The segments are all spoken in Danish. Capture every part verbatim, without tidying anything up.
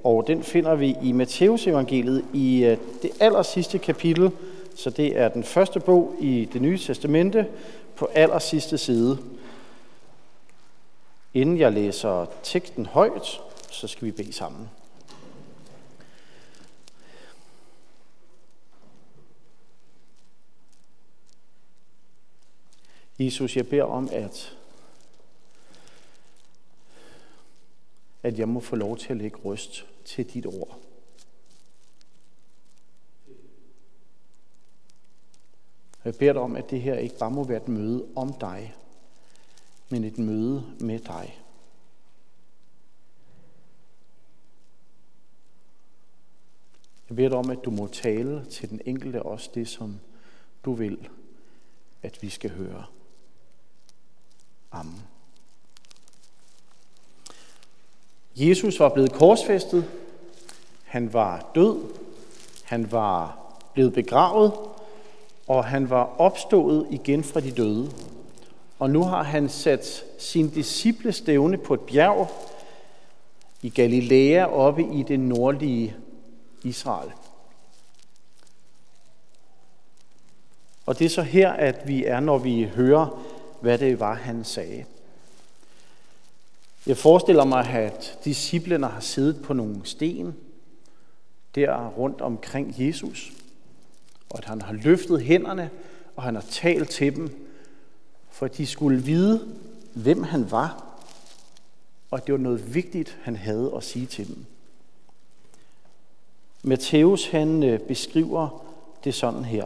og den finder vi i Matteus evangeliet i det aller sidste kapitel, så det er den første bog i Det Nye Testamente på aller sidste side. Inden jeg læser teksten højt, så skal vi bede sammen. Jesus, jeg beder om, at, at jeg må få lov til at lægge røst til dit ord. Jeg beder dig om, at det her ikke bare må være et møde om dig, men et møde med dig. Jeg beder dig om, at du må tale til den enkelte også det, som du vil, at vi skal høre. Amen. Jesus var blevet korsfæstet. Han var død. Han var blevet begravet. Og han var opstået igen fra de døde. Og nu har han sat sine disciple stævne på et bjerg i Galilea oppe i det nordlige Israel. Og det er så her, at vi er, når vi hører, hvad det var, han sagde. Jeg forestiller mig, at disciplene har siddet på nogle sten der rundt omkring Jesus, og at han har løftet hænderne, og han har talt til dem, for at de skulle vide, hvem han var, og at det var noget vigtigt, han havde at sige til dem. Matteus, han beskriver det sådan her.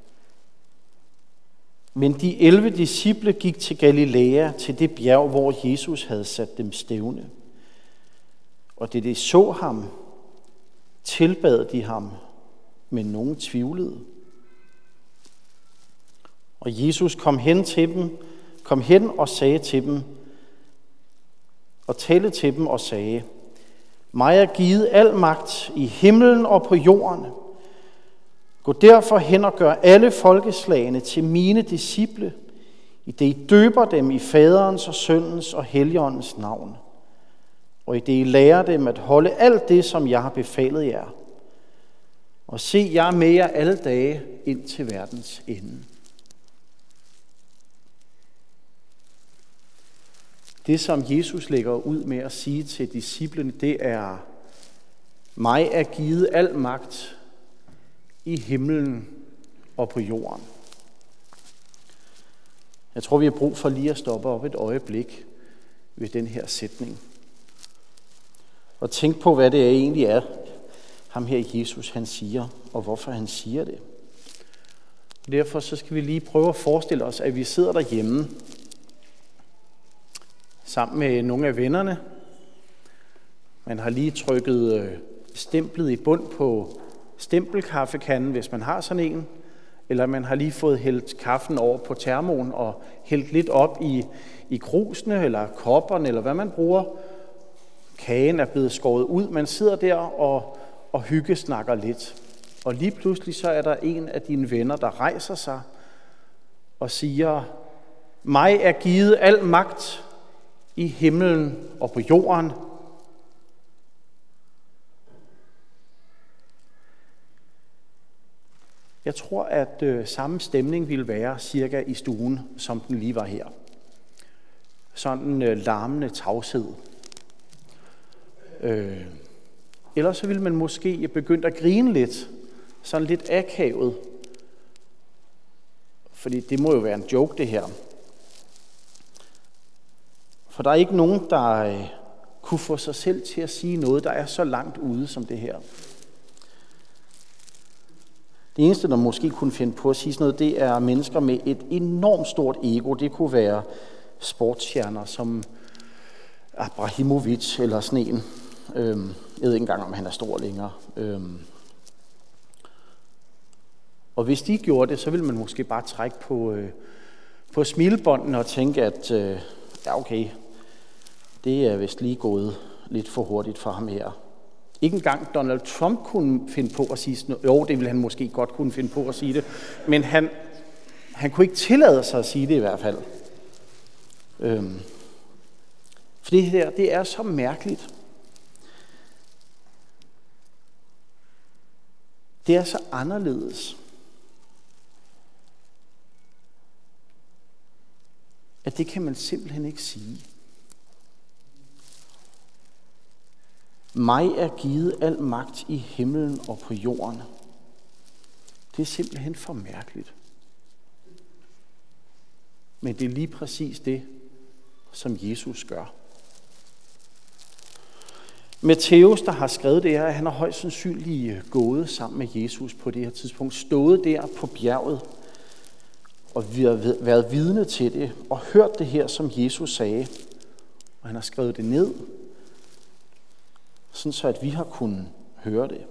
Men de elleve disciple gik til Galilea, til det bjerg, hvor Jesus havde sat dem stævne. Og da de så ham, tilbad de ham, men nogen tvivlede. Og Jesus kom hen til dem, kom hen og sagde til dem, og talte til dem og sagde, mig er givet al magt i himlen og på jorden. Gå derfor hen og gør alle folkeslagene til mine disciple, i det I døber dem i faderens og søndens og helligåndens navn, og i det I lærer dem at holde alt det, som jeg har befalet jer. Og se, jeg er med jer alle dage ind til verdens ende. Det, som Jesus lægger ud med at sige til disciplene, det er, mig er givet al magt i himlen og på jorden. Jeg tror, vi har brug for lige at stoppe op et øjeblik ved den her sætning. Og tænk på, hvad det egentlig er, ham her Jesus, han siger, og hvorfor han siger det. Derfor så skal vi lige prøve at forestille os, at vi sidder derhjemme sammen med nogle af vennerne. Man har lige trykket stemplet i bund på stempelkaffekanden, hvis man har sådan en, eller man har lige fået hældt kaffen over på termoen og hældt lidt op i, i krusene eller kopperne, eller hvad man bruger. Kagen er blevet skåret ud. Man sidder der og, og hyggesnakker lidt. Og lige pludselig så er der en af dine venner, der rejser sig og siger, mig er givet al magt i himlen og på jorden. Jeg tror, at øh, samme stemning ville være cirka i stuen, som den lige var her. Sådan øh, larmende tavshed. Øh, ellers så ville man måske begynde at grine lidt, sådan lidt akavet. Fordi det må jo være en joke, det her. For der er ikke nogen, der øh, kunne få sig selv til at sige noget, der er så langt ude som det her. Det eneste, der måske kunne finde på at sige sådan noget, det er mennesker med et enormt stort ego. Det kunne være sportsstjerner som Abramovic eller sådan en. Øhm, jeg ved ikke engang, om han er stor længere. Øhm. Og hvis de gjorde det, så ville man måske bare trække på, øh, på smilebåndene og tænke, at øh, ja okay, det er vist lige gået lidt for hurtigt for ham her. Ikke engang Donald Trump kunne finde på at sige sådan noget. Jo, det ville han måske godt kunne finde på at sige det. Men han, han kunne ikke tillade sig at sige det i hvert fald. Øhm. For det her, det er så mærkeligt. Det er så anderledes, at det kan man simpelthen ikke sige. Mig er givet al magt i himlen og på jorden. Det er simpelthen for mærkeligt. Men det er lige præcis det, som Jesus gør. Matthæus, der har skrevet det her, han har højst sandsynligt gået sammen med Jesus på det her tidspunkt, stået der på bjerget, og vi har været vidne til det, og hørt det her, som Jesus sagde. Og han har skrevet det ned, sådan så at vi har kunnet høre det.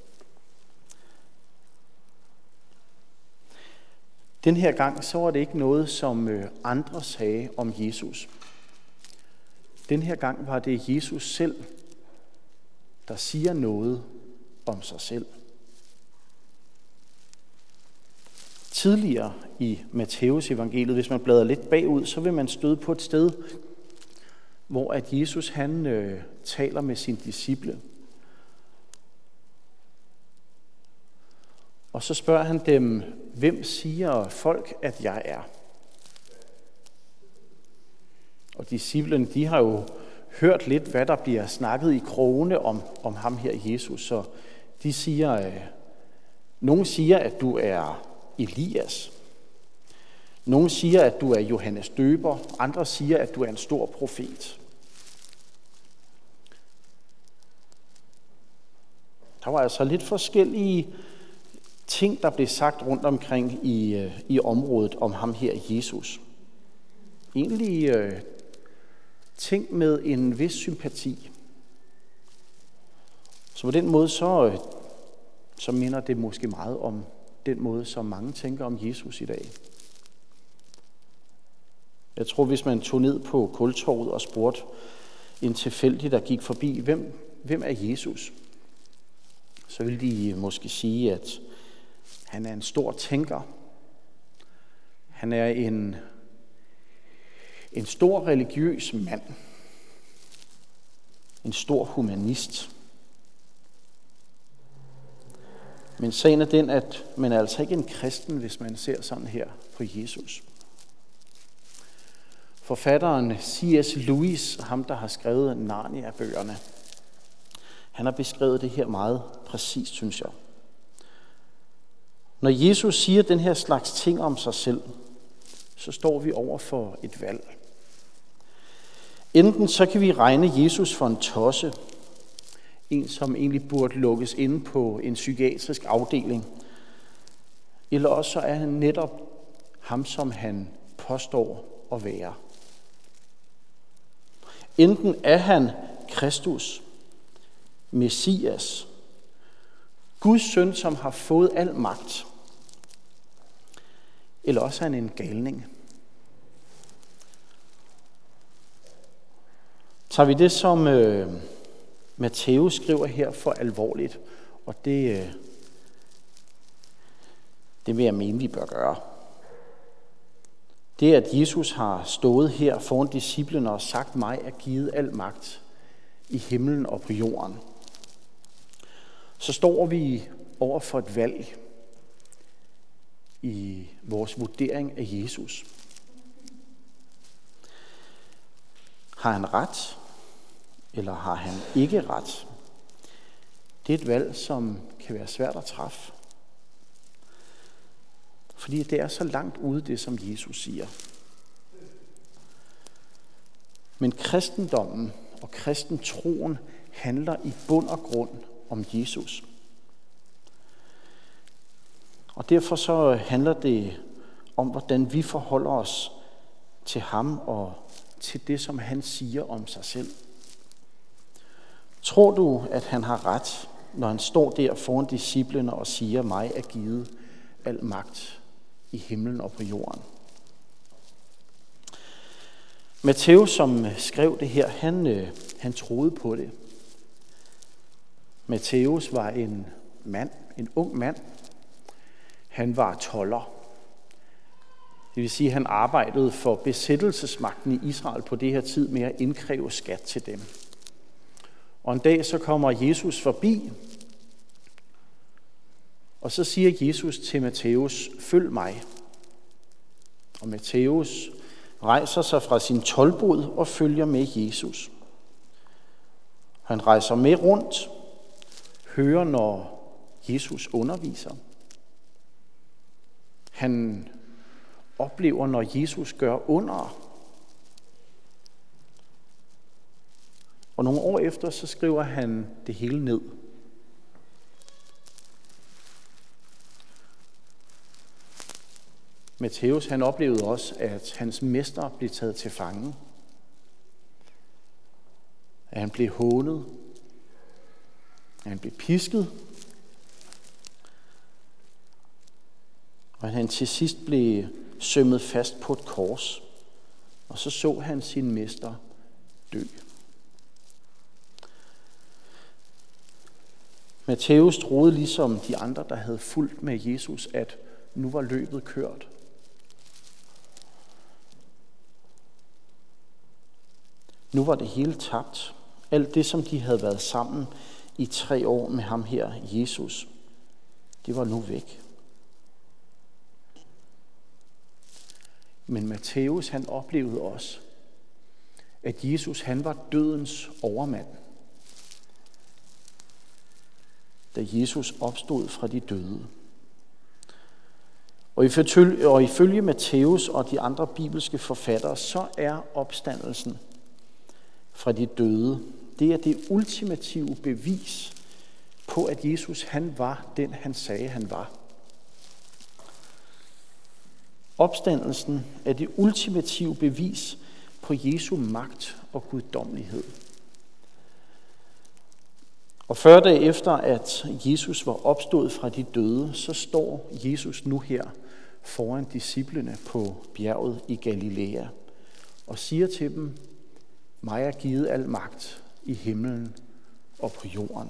Den her gang, så var det ikke noget, som andre sagde om Jesus. Den her gang var det Jesus selv, der siger noget om sig selv. Tidligere i Matthæus evangeliet, hvis man bladrer lidt bagud, så vil man støde på et sted, hvor at Jesus han øh, taler med sine disciple. Og så spørger han dem, hvem siger folk, at jeg er? Og disciplene, de har jo hørt lidt, hvad der bliver snakket i krogene om, om ham her, Jesus. Så de siger, øh, nogen siger, at du er Elias. Nogen siger, at du er Johannes Døber. Andre siger, at du er en stor profet. Der var altså lidt forskellige ting, der blev sagt rundt omkring i, i området om ham her, Jesus. Egentlig øh, ting med en vis sympati. Så på den måde, så, øh, så minder det måske meget om den måde, som mange tænker om Jesus i dag. Jeg tror, hvis man tog ned på Kultorvet og spurgte en tilfældig, der gik forbi, hvem, hvem er Jesus? Så ville de måske sige, at han er en stor tænker. Han er en, en stor religiøs mand. En stor humanist. Men sagen er den, at man er altså ikke en kristen, hvis man ser sådan her på Jesus. Forfatteren C S Lewis, ham der har skrevet Narnia-bøgerne, han har beskrevet det her meget præcist, synes jeg. Når Jesus siger den her slags ting om sig selv, så står vi over for et valg. Enten så kan vi regne Jesus for en tosse, en som egentlig burde lukkes inde på en psykiatrisk afdeling, eller også så er han netop ham, som han påstår at være. Enten er han Kristus, Messias, Guds søn, som har fået al magt, eller også er han en galning. Tager vi det, som øh, Matthæus skriver her, for alvorligt, og det, øh, det vil jeg mene, vi bør gøre. Det, at Jesus har stået her foran disciplene og sagt, mig er givet al magt i himlen og på jorden, så står vi over for et valg i vores vurdering af Jesus. Har han ret, eller har han ikke ret? Det er et valg, som kan være svært at træffe. Fordi det er så langt ude, det som Jesus siger. Men kristendommen og kristentroen handler i bund og grund om Jesus. Og derfor så handler det om, hvordan vi forholder os til ham og til det, som han siger om sig selv. Tror du, at han har ret, når han står der foran disciplene og siger, mig er givet al magt i himlen og på jorden? Matthæus, som skrev det her, han, han troede på det. Matthæus var en mand, en ung mand. Han var tolder. Det vil sige, at han arbejdede for besættelsesmagten i Israel på det her tid med at indkræve skat til dem. Og en dag så kommer Jesus forbi, Og så siger Jesus til Matthæus, følg mig. Og Matthæus rejser sig fra sin toldbod og følger med Jesus. Han rejser med rundt, hører, når Jesus underviser. Han oplever, når Jesus gør under. Og nogle år efter, så skriver han det hele ned. Matthæus, han oplevede også, at hans mester blev taget til fange. At han blev hånet. At han blev pisket. Og at han til sidst blev sømmet fast på et kors. Og så så han sin mester dø. Matthæus troede ligesom de andre, der havde fulgt med Jesus, at nu var løbet kørt. Nu var det hele tabt. Alt det, som de havde været sammen i tre år med ham her, Jesus, det var nu væk. Men Matthæus, han oplevede også, at Jesus, han var dødens overmand. Da Jesus opstod fra de døde. Og ifølge, og ifølge Matthæus og de andre bibelske forfattere, så er opstandelsen fra de døde, det er det ultimative bevis på, at Jesus, han var den, han sagde, han var. Opstandelsen er det ultimative bevis på Jesu magt og guddommelighed. Og fyrre dage efter, at Jesus var opstået fra de døde, så står Jesus nu her foran disciplene på bjerget i Galilea og siger til dem, mig er givet al magt i himlen og på jorden.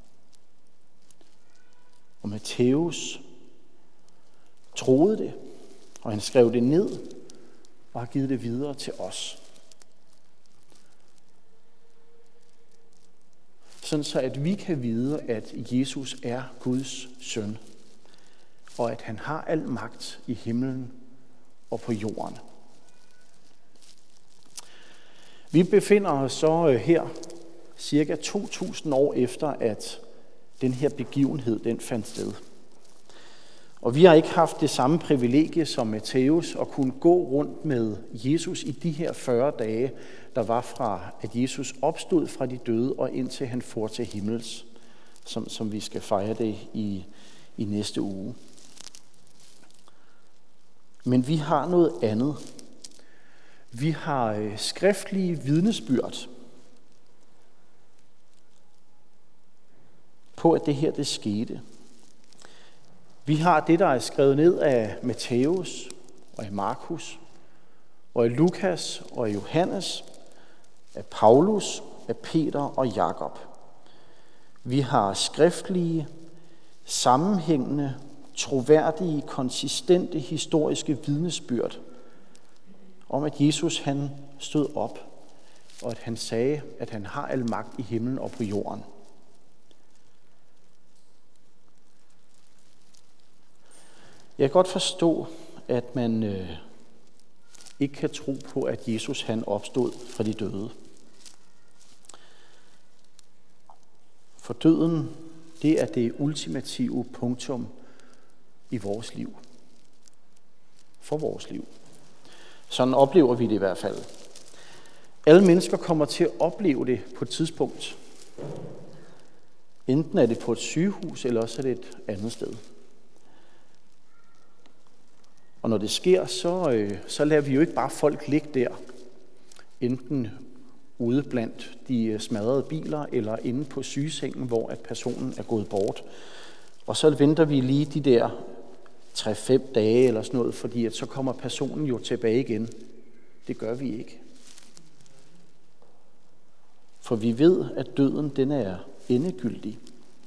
Og Matthæus troede det, og han skrev det ned og har givet det videre til os. Sådan så at vi kan vide, at Jesus er Guds søn, og at han har al magt i himlen og på jorden. Vi befinder os så her cirka to tusind år efter, at den her begivenhed den fandt sted. Og vi har ikke haft det samme privilegie som Matthæus at kunne gå rundt med Jesus i de her fyrre dage, der var fra, at Jesus opstod fra de døde og indtil han for til himmels, som, som vi skal fejre det i, i næste uge. Men vi har noget andet. Vi har skriftlige vidnesbyrd på, at det her det skete. Vi har det, der er skrevet ned af Matthæus og af Markus og af Lukas og af Johannes, af Paulus, af Peter og Jakob. Vi har skriftlige, sammenhængende, troværdige, konsistente historiske vidnesbyrd om, at Jesus han stod op, og at han sagde, at han har al magt i himlen og på jorden. Jeg kan godt forstå, at man øh, ikke kan tro på, at Jesus han opstod fra de døde. For døden, det er det ultimative punktum i vores liv. For vores liv. Sådan oplever vi det i hvert fald. Alle mennesker kommer til at opleve det på et tidspunkt. Enten er det på et sygehus, eller også er det et andet sted. Og når det sker, så, øh, så lader vi jo ikke bare folk ligge der. Enten ude blandt de smadrede biler, eller inde på sygesengen, hvor at personen er gået bort. Og så venter vi lige de der tre fem dage eller sådan noget, fordi at så kommer personen jo tilbage igen. Det gør vi ikke. For vi ved, at døden den er endegyldig.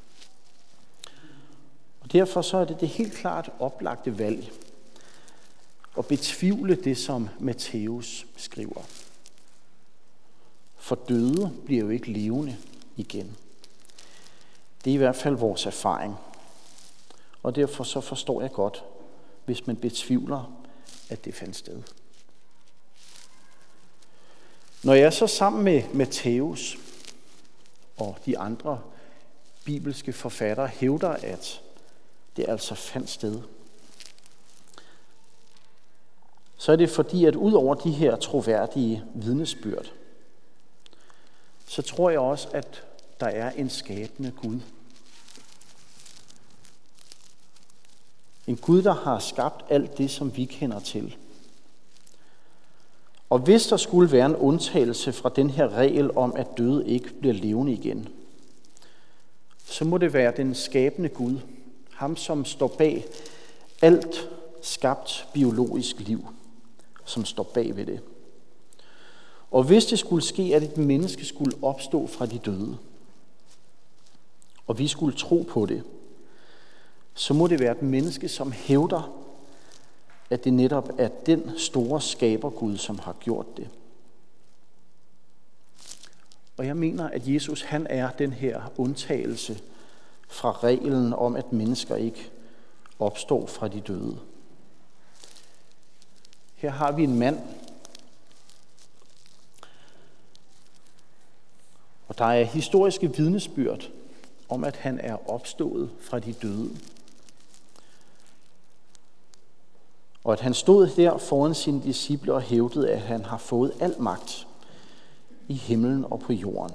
Og derfor så er det det helt klart oplagte valg at betvivle det, som Matthæus skriver. For døde bliver jo ikke levende igen. Det er i hvert fald vores erfaring. Og derfor så forstår jeg godt, hvis man betvivler, at det fandt sted. Når jeg så sammen med Matthæus og de andre bibelske forfattere hævder, at det altså fandt sted, så er det fordi, at ud over de her troværdige vidnesbyrd, så tror jeg også, at der er en skabende Gud. En Gud, der har skabt alt det, som vi kender til. Og hvis der skulle være en undtagelse fra den her regel om, at døde ikke bliver levende igen, så må det være den skabende Gud, ham som står bag alt skabt biologisk liv, som står bag ved det. Og hvis det skulle ske, at et menneske skulle opstå fra de døde, og vi skulle tro på det, så må det være et menneske, som hævder, at det netop er den store skabergud, som har gjort det. Og jeg mener, at Jesus han er den her undtagelse fra reglen om, at mennesker ikke opstår fra de døde. Her har vi en mand, og der er historiske vidnesbyrd om, at han er opstået fra de døde. Og at han stod der foran sine disciple og hævdede, at han har fået al magt i himlen og på jorden.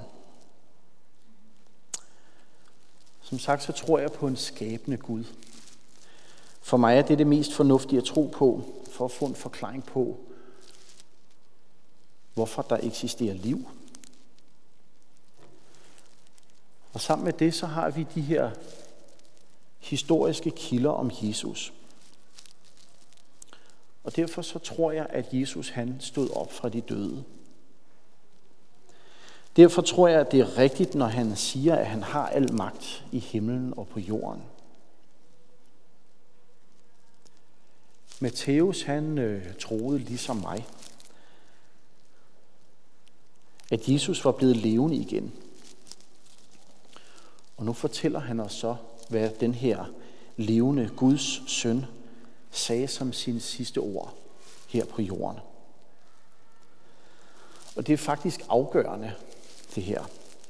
Som sagt, så tror jeg på en skabende Gud. For mig er det det mest fornuftige at tro på, for at få en forklaring på, hvorfor der eksisterer liv. Og sammen med det, så har vi de her historiske kilder om Jesus. Og derfor så tror jeg, at Jesus han stod op fra de døde. Derfor tror jeg, at det er rigtigt, når han siger, at han har al magt i himlen og på jorden. Matthæus han øh, troede ligesom mig, at Jesus var blevet levende igen. Og nu fortæller han os så, hvad den her levende Guds søn sagde som sine sidste ord her på jorden. Og det er faktisk afgørende, det her.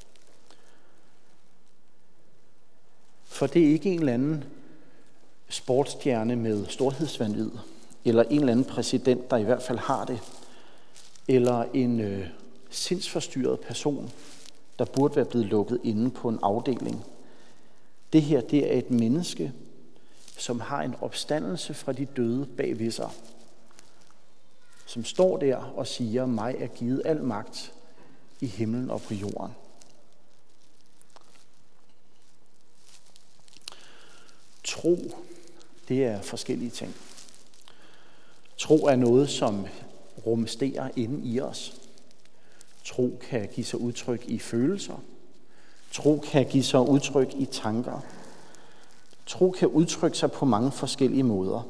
For det er ikke en eller anden sportsstjerne med storhedsvanvid, eller en eller anden præsident, der i hvert fald har det, eller en øh, sindsforstyrret person, der burde være blevet lukket inde på en afdeling. Det her, det er et menneske, som har en opstandelse fra de døde bag ved sig, som står der og siger, mig er givet al magt i himlen og på jorden. Tro, det er forskellige ting. Tro er noget, som rumsterer inde i os. Tro kan give sig udtryk i følelser. Tro kan give sig udtryk i tanker. Tro kan udtrykke sig på mange forskellige måder.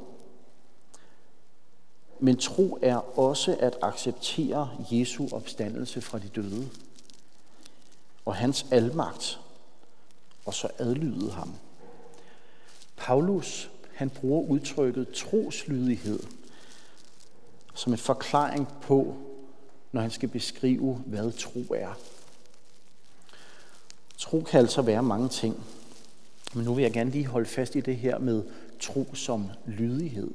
Men tro er også at acceptere Jesu opstandelse fra de døde og hans almagt, og så adlyde ham. Paulus, han bruger udtrykket troslydighed som en forklaring på, når han skal beskrive, hvad tro er. Tro kan altså være mange ting, men nu vil jeg gerne lige holde fast i det her med tro som lydighed.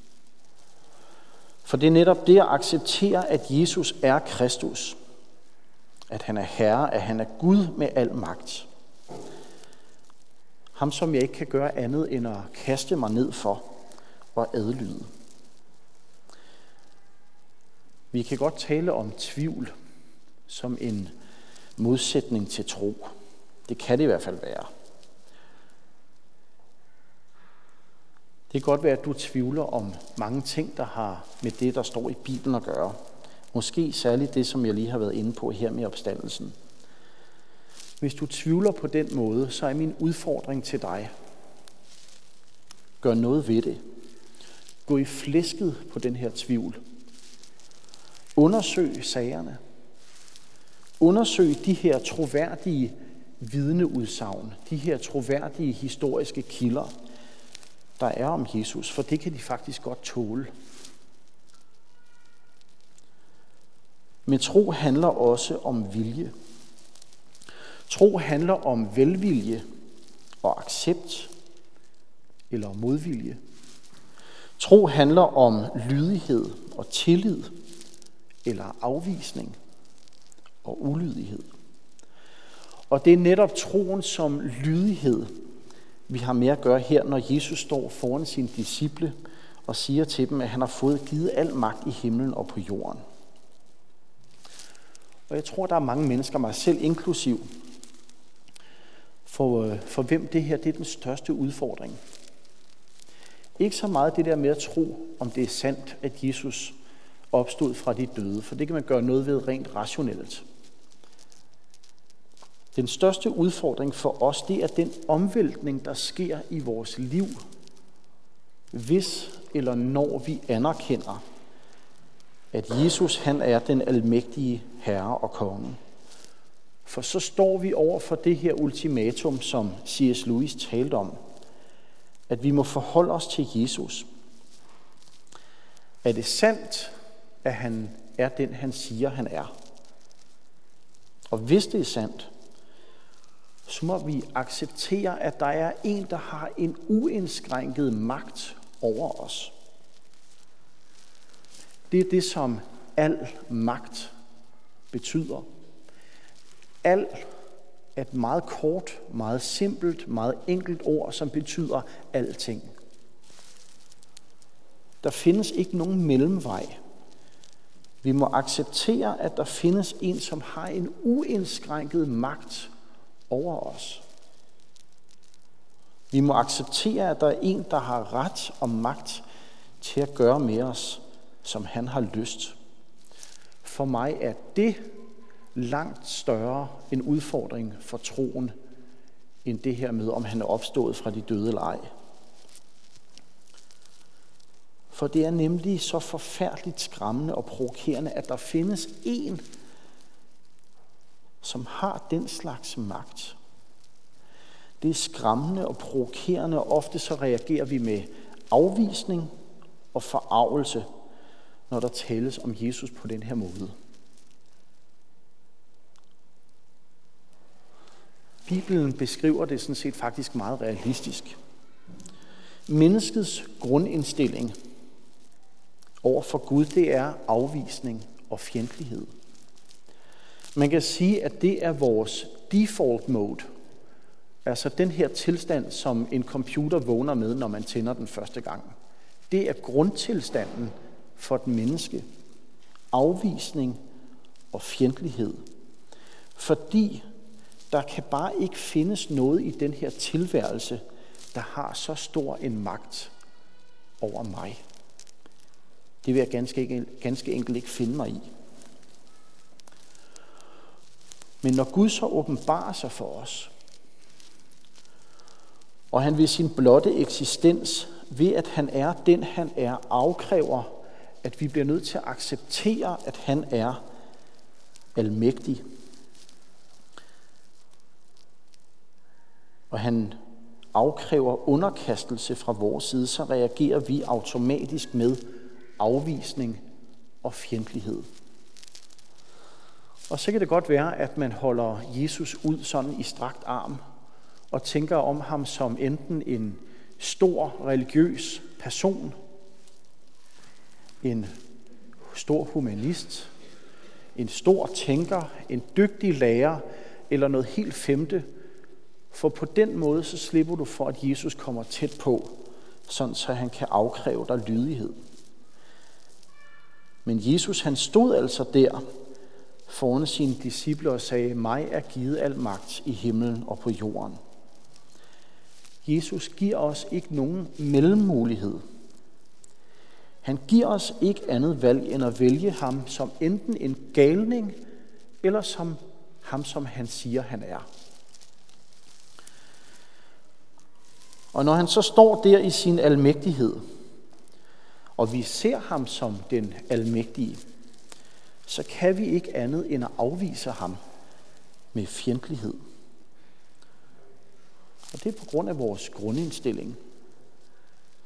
For det er netop det at acceptere, at Jesus er Kristus, at han er Herre, at han er Gud med al magt. Ham, som jeg ikke kan gøre andet end at kaste mig ned for og adlyde. Vi kan godt tale om tvivl som en modsætning til tro. Det kan det i hvert fald være. Det kan godt være, at du tvivler om mange ting, der har med det, der står i Bibelen at gøre. Måske særligt det, som jeg lige har været inde på her med opstandelsen. Hvis du tvivler på den måde, så er min udfordring til dig. Gør noget ved det. Gå i flæsket på den her tvivl. Undersøg sagerne. Undersøg de her troværdige vidneudsagn, de her troværdige historiske kilder. der er om Jesus, for det kan de faktisk godt tåle. Men tro handler også om vilje. Tro handler om velvilje og accept eller modvilje. Tro handler om lydighed og tillid eller afvisning og ulydighed. Og det er netop troen som lydighed, vi har med at gøre her, når Jesus står foran sine disciple og siger til dem, at han har fået givet al magt i himlen og på jorden. Og jeg tror, der er mange mennesker, mig selv inklusiv, for, for hvem det her det er den største udfordring. Ikke så meget det der med at tro, om det er sandt, at Jesus opstod fra de døde, for det kan man gøre noget ved rent rationelt. Den største udfordring for os, det er den omvæltning, der sker i vores liv, hvis eller når vi anerkender, at Jesus han er den almægtige Herre og Konge. For så står vi over for det her ultimatum, som C S Lewis talte om, at vi må forholde os til Jesus. Er det sandt, at han er den, han siger, han er? Og hvis det er sandt, så må vi acceptere, at der er en, der har en uindskrænket magt over os. Det er det, som al magt betyder. Al er et meget kort, meget simpelt, meget enkelt ord, som betyder alting. Der findes ikke nogen mellemvej. Vi må acceptere, at der findes en, som har en uindskrænket magt over os. Vi må acceptere, at der er en, der har ret og magt til at gøre med os, som han har lyst. For mig er det langt større en udfordring for troen, end det her med, om han er opstået fra de døde eller ej. For det er nemlig så forfærdeligt skræmmende og provokerende, at der findes en, som har den slags magt. Det er skræmmende og provokerende, og ofte så reagerer vi med afvisning og forargelse, når der tales om Jesus på den her måde. Bibelen beskriver det sådan set faktisk meget realistisk. Menneskets grundindstilling over for Gud, det er afvisning og fjendtlighed. Man kan sige, at det er vores default mode, altså den her tilstand, som en computer vågner med, når man tænder den første gang. Det er grundtilstanden for et menneske. Afvisning og fjendtlighed. Fordi der kan bare ikke findes noget i den her tilværelse, der har så stor en magt over mig. Det vil jeg ganske, ganske enkelt ikke finde mig i. Men når Gud så åbenbarer sig for os, og han ved sin blotte eksistens, ved at han er den, han er, afkræver, at vi bliver nødt til at acceptere, at han er almægtig. Og han afkræver underkastelse fra vores side, så reagerer vi automatisk med afvisning og fjendtlighed. Og så kan det godt være, at man holder Jesus ud sådan i strakt arm og tænker om ham som enten en stor religiøs person, en stor humanist, en stor tænker, en dygtig lærer eller noget helt femte. For på den måde så slipper du for, at Jesus kommer tæt på, sådan så han kan afkræve dig lydighed. Men Jesus han stod altså der foran sine disciple og sagde, mig er givet al magt i himlen og på jorden. Jesus giver os ikke nogen mellemmulighed. Han giver os ikke andet valg end at vælge ham som enten en galning eller som ham, som han siger, han er. Og når han så står der i sin almægtighed, og vi ser ham som den almægtige, så kan vi ikke andet end at afvise ham med fjendtlighed. Og det er på grund af vores grundindstilling.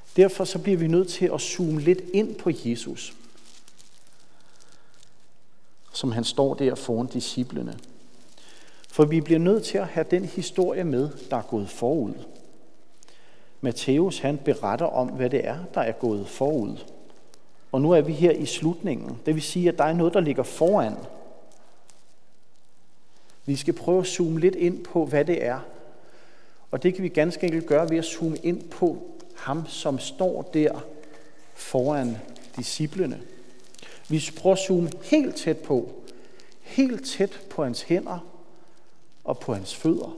Derfor så bliver vi nødt til at zoome lidt ind på Jesus, som han står der foran disciplene. For vi bliver nødt til at have den historie med, der er gået forud. Matthæus han beretter om, hvad det er, der er gået forud. Og nu er vi her i slutningen. Det vil sige, at der er noget, der ligger foran. Vi skal prøve at zoome lidt ind på, hvad det er. Og det kan vi ganske enkelt gøre ved at zoome ind på ham, som står der foran disciplene. Vi skal prøve at zoome helt tæt på. Helt tæt på hans hænder og på hans fødder.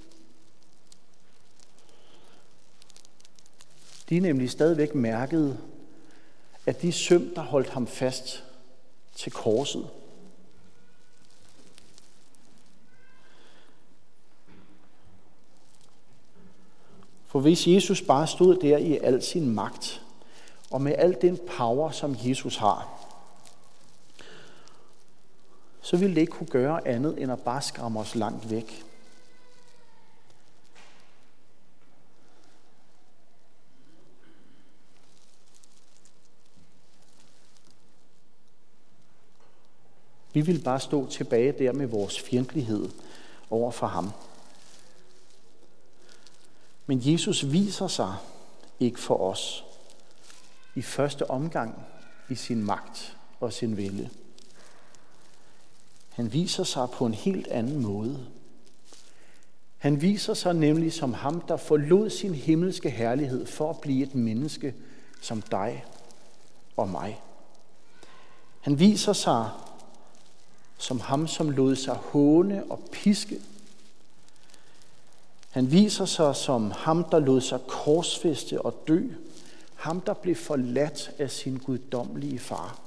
De er nemlig stadigvæk mærket af de søm, der holdt ham fast til korset. For hvis Jesus bare stod der i al sin magt, og med al den power, som Jesus har, så ville det ikke kunne gøre andet, end at bare skræmme os langt væk. Vi ville bare stå tilbage der med vores fjendtlighed over for ham. Men Jesus viser sig ikke for os i første omgang i sin magt og sin vælde. Han viser sig på en helt anden måde. Han viser sig nemlig som ham, der forlod sin himmelske herlighed for at blive et menneske som dig og mig. Han viser sig som ham, som lod sig håne og piske. Han viser sig som ham, der lod sig korsfæste og dø. Ham, der blev forladt af sin guddommelige far.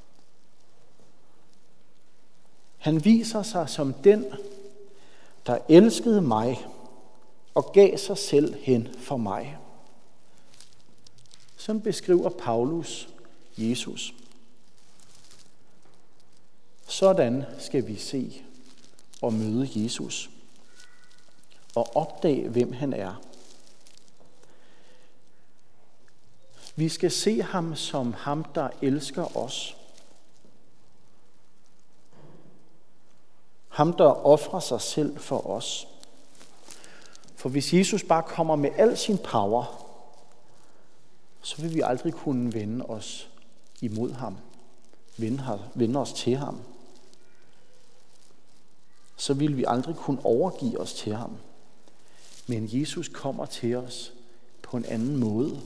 Han viser sig som den, der elskede mig og gav sig selv hen for mig. Som beskriver Paulus Jesus. Sådan skal vi se og møde Jesus og opdage, hvem han er. Vi skal se ham som ham, der elsker os. Ham, der ofrer sig selv for os. For hvis Jesus bare kommer med al sin power, så vil vi aldrig kunne vende os imod ham. Vende os til ham. Så vil vi aldrig kunne overgive os til ham. Men Jesus kommer til os på en anden måde.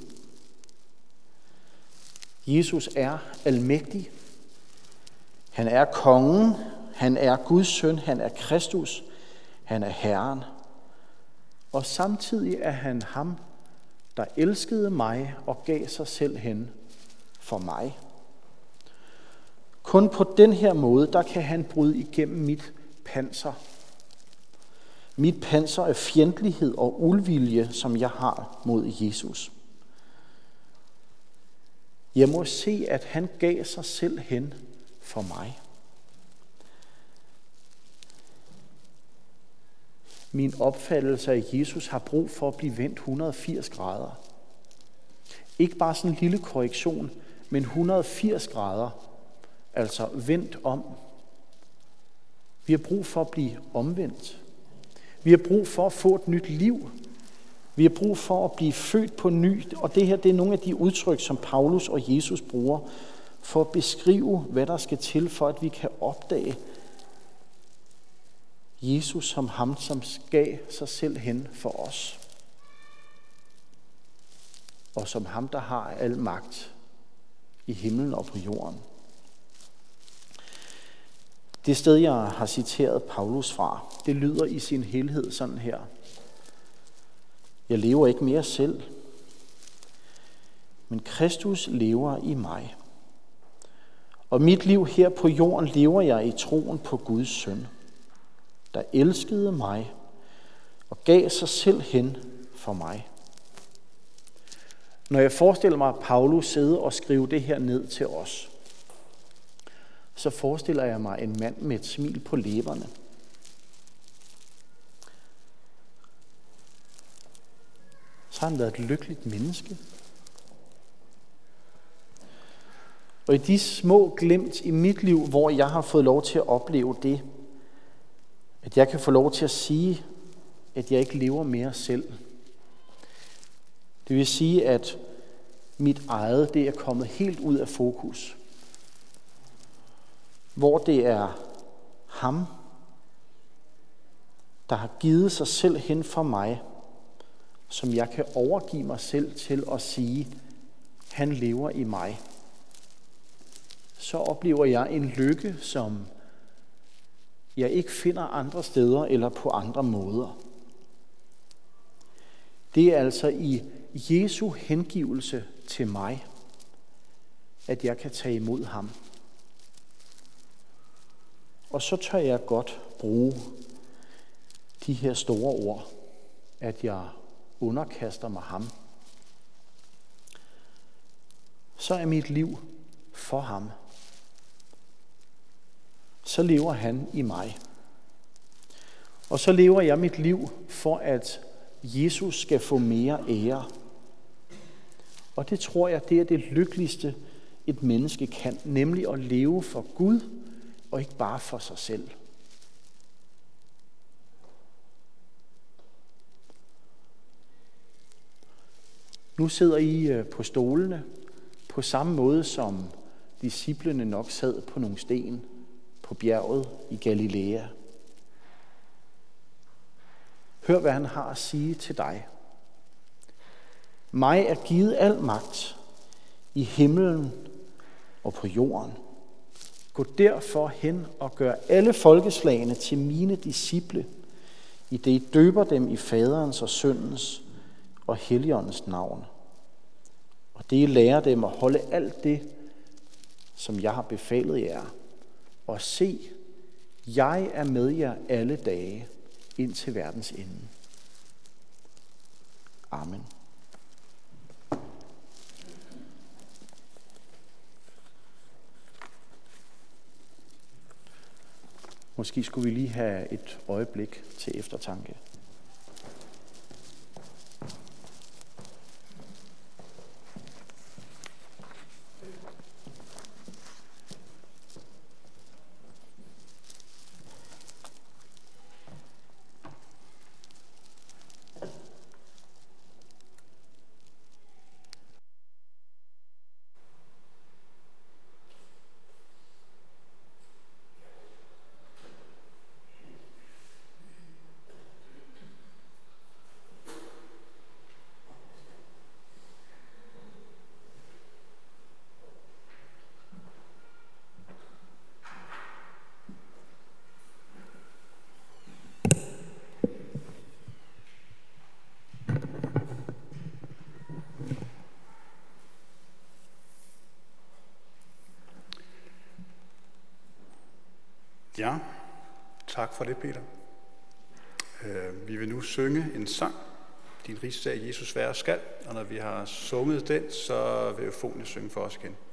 Jesus er almægtig. Han er kongen. Han er Guds søn. Han er Kristus. Han er Herren. Og samtidig er han ham, der elskede mig og gav sig selv hen for mig. Kun på den her måde, der kan han bryde igennem mit panser. Mit panser af fjendtlighed og uvilje, som jeg har mod Jesus. Jeg må se, at han gav sig selv hen for mig. Min opfattelse af Jesus har brug for at blive vendt et hundrede og firs grader. Ikke bare sådan en lille korrektion, men et hundrede og firs grader. Altså vendt om. Vi har brug for at blive omvendt. Vi har brug for at få et nyt liv. Vi har brug for at blive født på ny. Og det her, det er nogle af de udtryk, som Paulus og Jesus bruger for at beskrive, hvad der skal til, for at vi kan opdage Jesus som ham, som gav sig selv hen for os. Og som ham, der har al magt i himlen og på jorden. Det sted, jeg har citeret Paulus fra, det lyder i sin helhed sådan her. Jeg lever ikke mere selv, men Kristus lever i mig. Og mit liv her på jorden lever jeg i troen på Guds søn, der elskede mig og gav sig selv hen for mig. Når jeg forestiller mig, at Paulus sidder og skriver det her ned til os, så forestiller jeg mig en mand med et smil på læberne. Så har han været et lykkeligt menneske. Og i de små glimt i mit liv, hvor jeg har fået lov til at opleve det, at jeg kan få lov til at sige, at jeg ikke lever mere selv. Det vil sige, at mit eget, det er kommet helt ud af fokus. Hvor det er ham, der har givet sig selv hen for mig, som jeg kan overgive mig selv til at sige, han lever i mig. Så oplever jeg en lykke, som jeg ikke finder andre steder eller på andre måder. Det er altså i Jesu hengivelse til mig, at jeg kan tage imod ham. Og så tør jeg godt bruge de her store ord, at jeg underkaster mig ham. Så er mit liv for ham. Så lever han i mig. Og så lever jeg mit liv for, at Jesus skal få mere ære. Og det tror jeg, det er det lykkeligste, et menneske kan, nemlig at leve for Gud, og ikke bare for sig selv. Nu sidder I på stolene, på samme måde som disciplene nok sad på nogle sten på bjerget i Galilea. Hør, hvad han har at sige til dig. Mig er givet al magt i himlen og på jorden. Gå derfor hen og gør alle folkeslagene til mine disciple, i det I døber dem i Faderens og Søndens og Helligåndens navn. Og det I lærer dem at holde alt det, som jeg har befalet jer. Og se, jeg er med jer alle dage ind til verdens ende. Amen. Måske skulle vi lige have et øjeblik til eftertanke. Ja, tak for det, Peter. Vi vil nu synge en sang, Din rigsdag Jesus være skal, og når vi har sunget den, så vil Eufonie synge for os igen.